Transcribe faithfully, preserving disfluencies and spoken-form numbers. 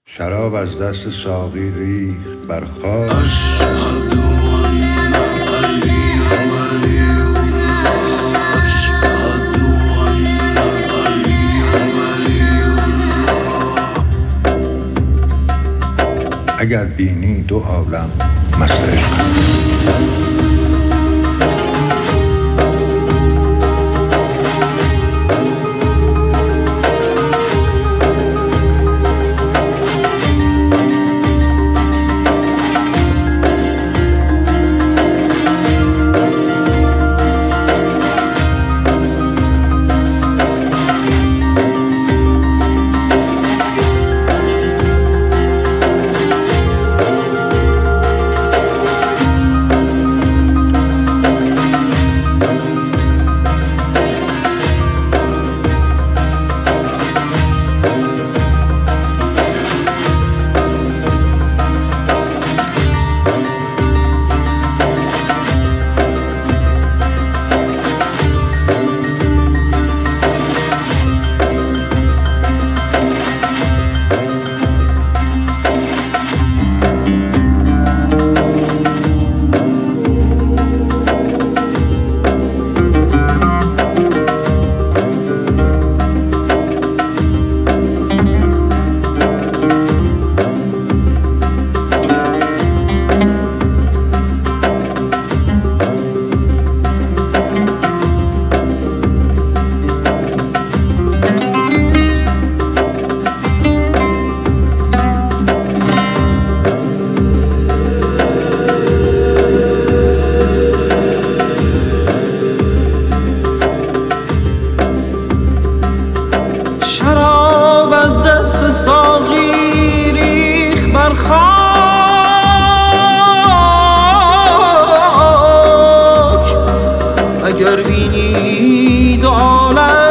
شراب از دست ساقی ریخت بر خاک. اشهد ان علی ولی الله، اشهد ان علی ولی الله. اگر بینی دو عالم مست عشقند. شراب از دست ساقی ریخت بر خاک. اگر بینی دو عالم